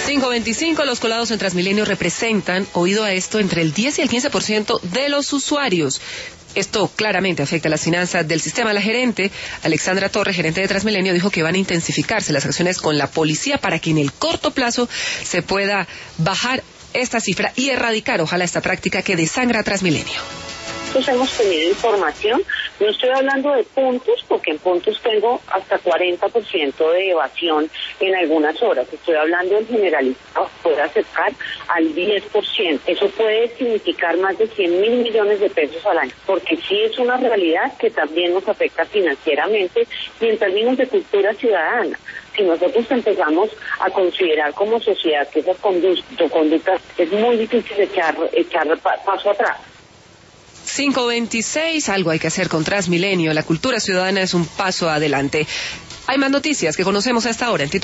525, los colados en Transmilenio representan, oído a esto, entre el 10 y el 15% de los usuarios. Esto claramente afecta las finanzas del sistema. La gerente, Alexandra Torres, gerente de Transmilenio, dijo que van a intensificarse las acciones con la policía para que en el corto plazo se pueda bajar esta cifra y erradicar, ojalá, esta práctica que desangra a Transmilenio. Nosotros hemos tenido información, no estoy hablando de puntos, porque en puntos tengo hasta 40% de evasión en algunas horas, estoy hablando en generalizado, puede acercar al 10%, eso puede significar más de 100.000 millones de pesos al año, porque sí es una realidad que también nos afecta financieramente y en términos de cultura ciudadana. Si nosotros empezamos a considerar como sociedad que esas conductas es muy difícil echar paso atrás. 526, algo hay que hacer con Transmilenio. La cultura ciudadana es un paso adelante. Hay más noticias que conocemos a esta hora en